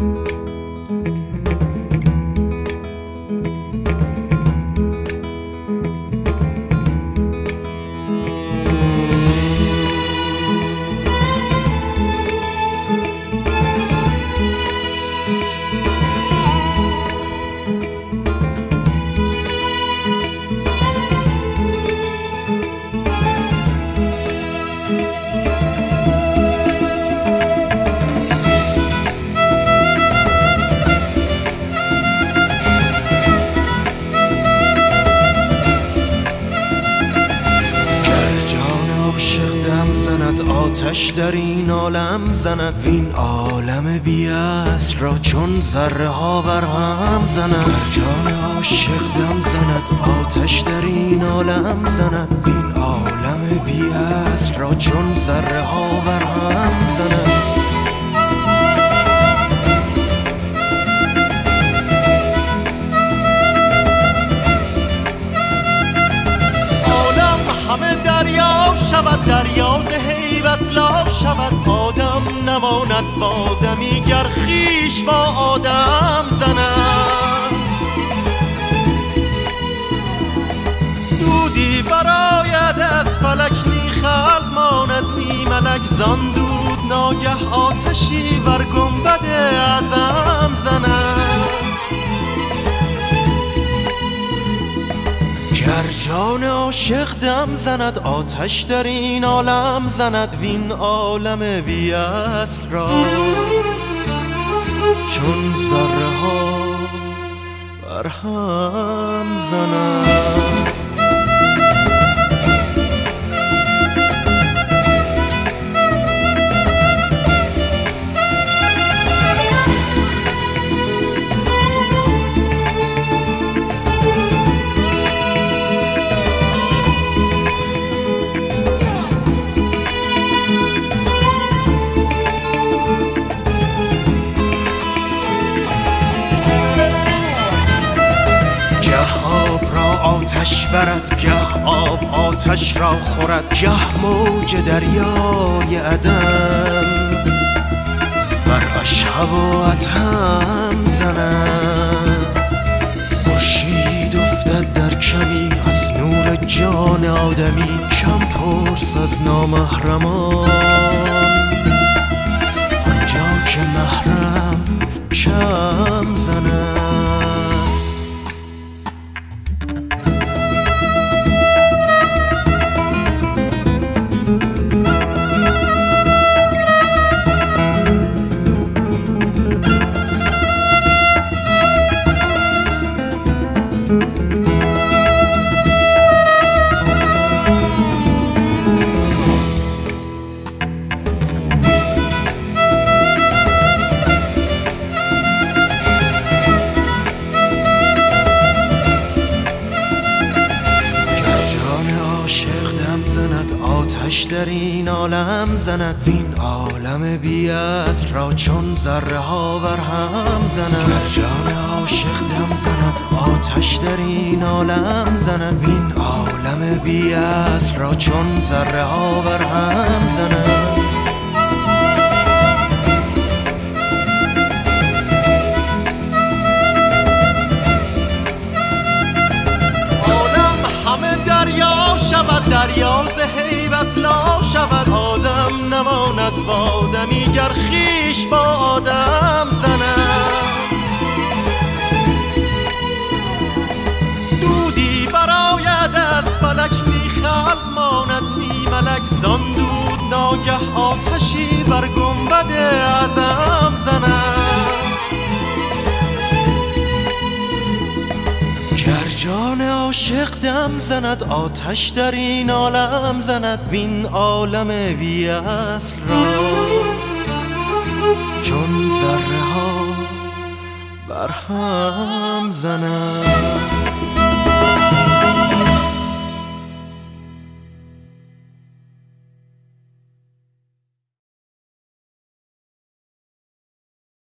آتش در این عالم زند وین عالم بی اصل را چون ذره ها بر هم زند. جان عاشق دم زند آتش در این عالم زند وین عالم بی اصل را چون ذره ها بر هم زند. همه دریا شود دریا ز هیبت لا شود آدم نماند و آدمی گر خویش با آدم زند. دودی براید از فلک نی خلق ماند نی ملک زان دود ناگه آتشی بر گنبد اعظم زند. گر جان عاشق دم زند آتش در این عالم زند وین عالم بی اصل را چون ذره ها بر هم زند. آتش برد گه آب آتش را خورد گه موج دریای عدن بر اشهب و اتم زند. خورشید افتد در کمی از نور جان آدمی کم پرس از نامحرمان آنجا که محرم کم زند. آتش در این عالم زند وین عالم بی اصل را چون ذره ها بر هم زند. گر جان عاشق دم زند آتش در این عالم زند وین عالم بی اصل را چون ذره ها بر هم زند. عالم همه دریا شود دریا ز هیبت لا شود آدم نماند و آدمی گر خویش با آدم زند. دودی براید از فلک نی خلق ماند نی ملک زان دود ناگه آتشی بر گنبد اعظم زند. گر جان عاشق دم زند آتش در این عالم زند وین عالم بی اصل را چون ذره ها بر هم زند.